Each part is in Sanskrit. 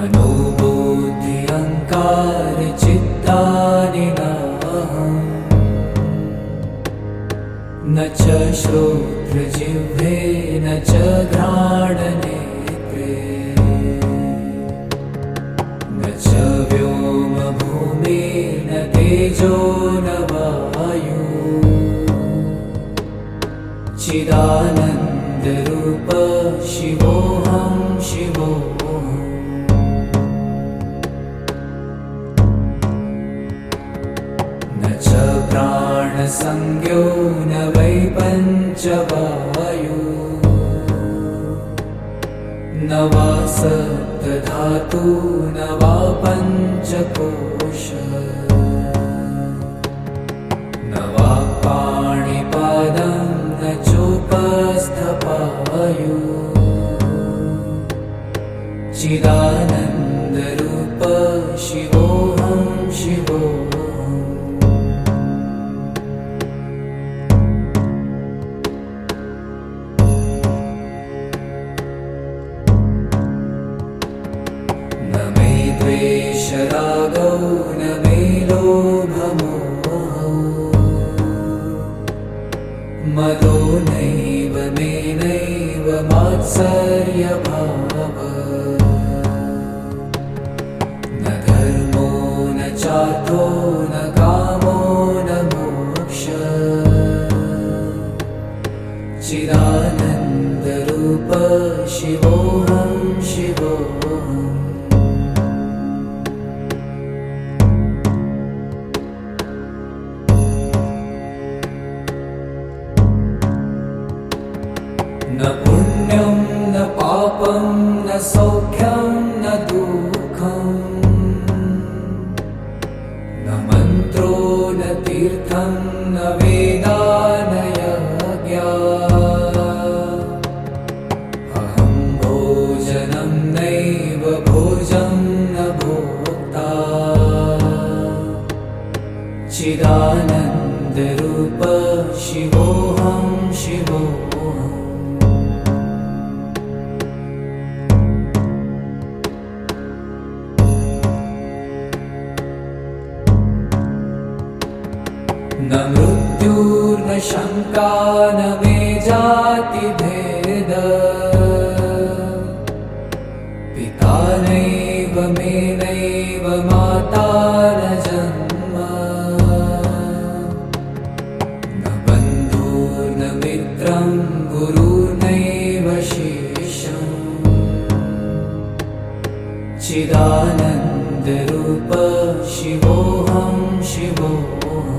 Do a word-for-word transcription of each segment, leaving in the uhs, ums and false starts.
मनोबुद्धि अहंकार चित्तानि नाहम् न च श्रोत्रजिह्वे न च घ्राणनेत्रे न च व्योम भूमि न तेजो न वायु चिदानन्दरूप शिवोऽहं शिवोऽहम् न च प्राणसंज्ञो न वै पञ्चवायु न वा सप्तधातु न वा पञ्चकोश न वा पाणिपादं न चोपस्थपायु चिदानन्दरूप शिवोऽहं शिवोऽहम् न मे द्वेषरागौ न मे लोभमोहौ मदो नैव मे नैव मात्सर्यभावः न धर्मो न चार्थो न कामो न मोक्षः चिदानन्दरूप शिवोऽहं शिवोऽहम् न पुण्यं न पापं न सौख्यं न दुःखं न मन्त्रो न तीर्थं न वेदा न यज्ञा अहं भोजनं नैव भोजं न भोक्ता चिदानन्दरूप शिवोऽहं शिवोऽहम् न मृत्युर्न शङ्का न मे जातिभेद पिता नैव मे नैव माता न जन्म न बन्धुर्न मित्रं गुरुर्नैव शिष्यम् चिदानन्दरूप शिवोऽहं शिवोऽहम्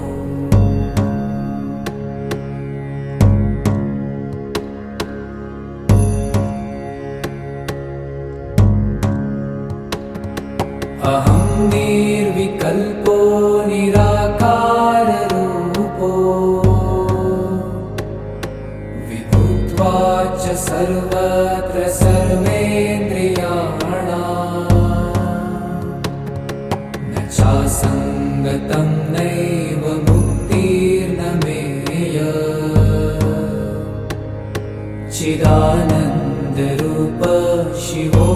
अहं निर्विकल्पो निराकाररूपो विभुत्वाच्च सर्वत्र सर्वेन्द्रियाणाम् न चासङ्गतं नैव मुक्तिर्न मेय चिदानन्दरूप शिवो